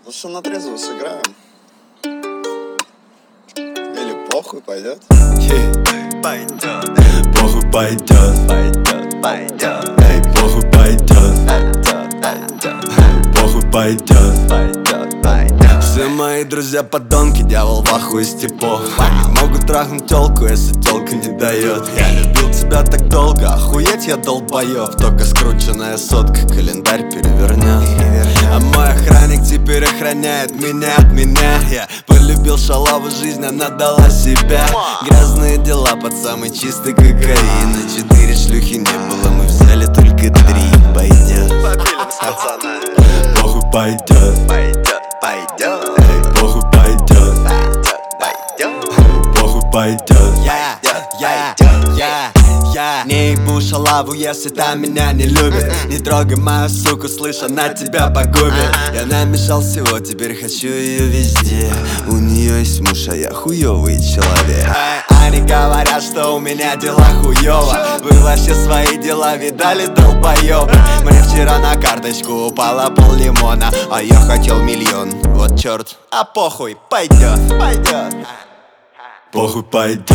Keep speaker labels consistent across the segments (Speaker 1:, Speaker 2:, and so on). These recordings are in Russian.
Speaker 1: Лучше на трезвую сыграем. Или похуй пойдет?
Speaker 2: Пойдет. Похуй пойдет. Пойдет. Эй, похуй пойдет. Похуй пойдет. Все мои друзья подонки, дьявол в ахуе с типов. Они могут трахнуть телку, если телка не дает. Я любил тебя так долго, охуеть я долбоёб. Только скрученная сотка календарь перевернет. А мой охранник теперь охраняет меня от меня. Я полюбил шалаву, жизнь она дала себя. Грязные дела под самый чистый кокаин. 4 шлюхи не было, мы взяли только 3. Пойдет. Похуй пойдет. Пойдет. Эй, похуй пойдет. Похуй пойдет. Я не ебу шалаву, если та меня не любит. Не трогай мою суку, слышь, она тебя погубит. Я намешал всего, теперь хочу ее везде. У нее есть муж, а я хуёвый человек. Они говорят, что у меня дела хуёво. Вы вообще свои дела видали, долбоёбы? Мне вчера на карточку упало пол-лимона, а я хотел миллион, вот чёрт. А похуй, пойдет. Похуй пойдет.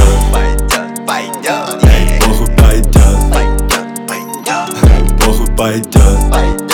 Speaker 2: Пойдет. Похуй пойдет. Похуй пойдет.